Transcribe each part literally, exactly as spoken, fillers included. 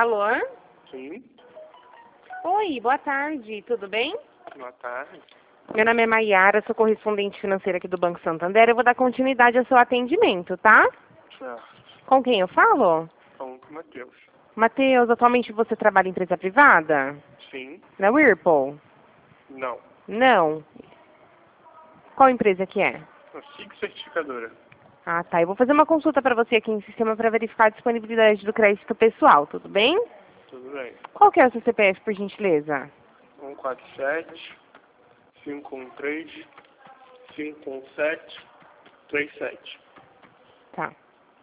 Alô? Sim, Oi, boa tarde, tudo bem? boa tarde. Meu nome é Maiara, sou correspondente financeira aqui do Banco Santander. Eu vou dar continuidade ao seu atendimento, tá? Certo. Com quem eu falo? Então, com o Matheus. Matheus, atualmente você trabalha em empresa privada? Sim, Na Whirlpool? não. Não. Qual empresa que é? A S I C certificadora. Ah, tá. Eu vou fazer uma consulta para você aqui em sistema para verificar a disponibilidade do crédito pessoal, tudo bem? Tudo bem. Qual que é o seu C P F, por gentileza? um quatro sete, cinco um três, cinco um sete, três sete. Tá.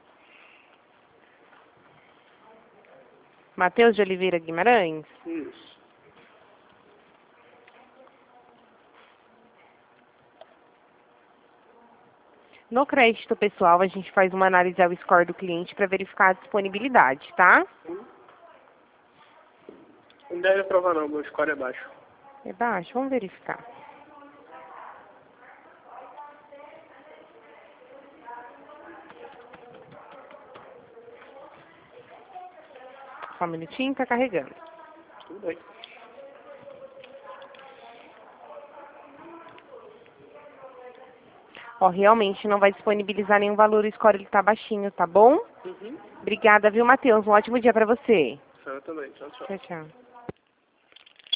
Matheus de Oliveira Guimarães? Isso. No crédito pessoal, a gente faz uma análise ao score do cliente para verificar a disponibilidade, tá? Hum. Não deve aprovar não, meu score é baixo. É baixo? Vamos verificar. Só um minutinho, tá carregando. Tudo bem. Ó, realmente não vai disponibilizar nenhum valor, o score ele tá baixinho, tá bom? Uhum. Obrigada, viu, Matheus? Um ótimo dia para você. Você também. Tchau, tchau. Tchau, tchau.